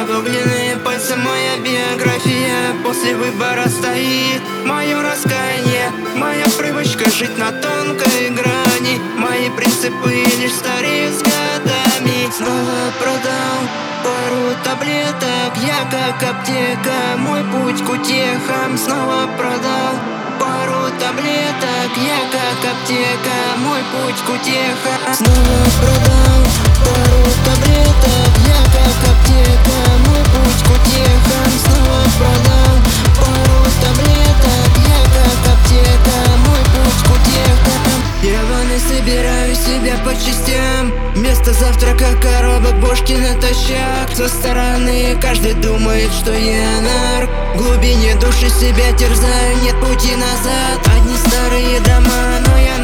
обугленные пальцы, моя биография. После выбора стоит мое раскаяние, моя привычка жить на тонкой грани. Мои принципы лишь стареют с годами. Снова продал пару таблеток, я как аптека, мой путь к утехам. Снова продал пару таблеток, я как аптека, мой путь к утехам. Снова продал пару таблеток, я как аптека, мой путь к утехам. Снова продал пару таблеток, я как аптека, мой путь к утехам. Я ванной собираю себя по частям, вместо завтрака коробок бошки натощак. Со стороны каждый думает, что я нарк, в глубине души себя терзаю, нет пути назад. Одни старые дома, но я